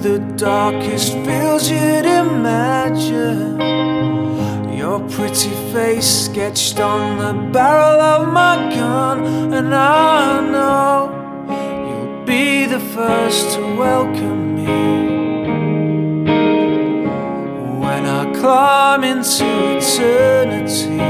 the darkest fields you'd imagine. Your pretty face sketched on the barrel of my gun, and I know you'll be the first to welcome me when I climb into eternity.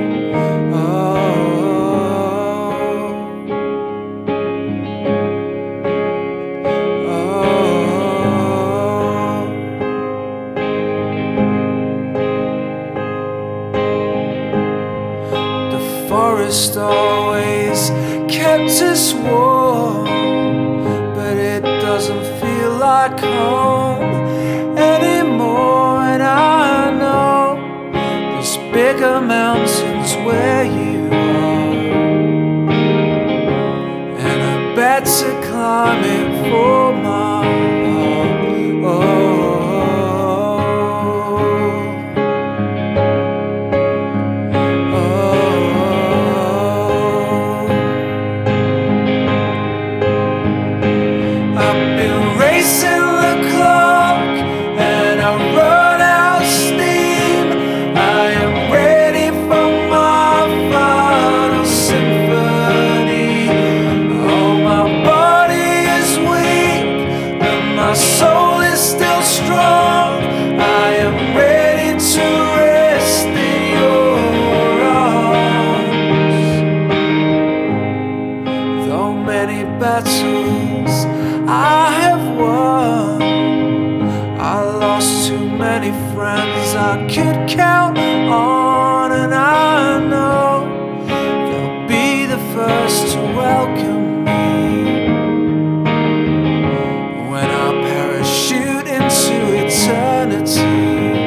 The forest always kept us warm, but it doesn't feel like home anymore. And I know there's bigger mountains where you are, and a better climate for my heart. My soul is still strong. I am ready to rest in your arms. Though many battles I have won, I lost too many friends I could count on, and I know they'll be the first to welcome me eternity.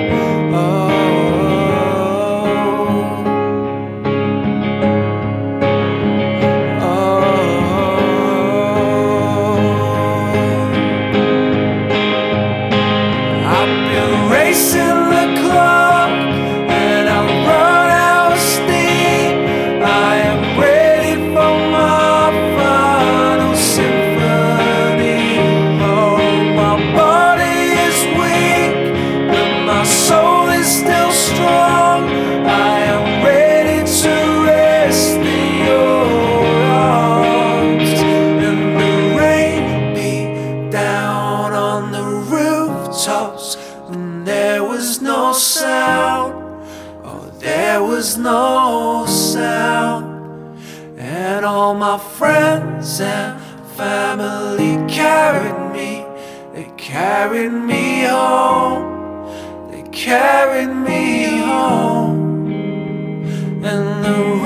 I've been racing the clock and I've run out of steam. I am ready for my final symphony. Oh, my body is weak, but my soul is still strong. I am ready to rest in your arms. And the rain beat down on the rooftops, and there was no sound. Oh, there was no sound. And all my friends and family carried me. They carried me home. They carried me home. And the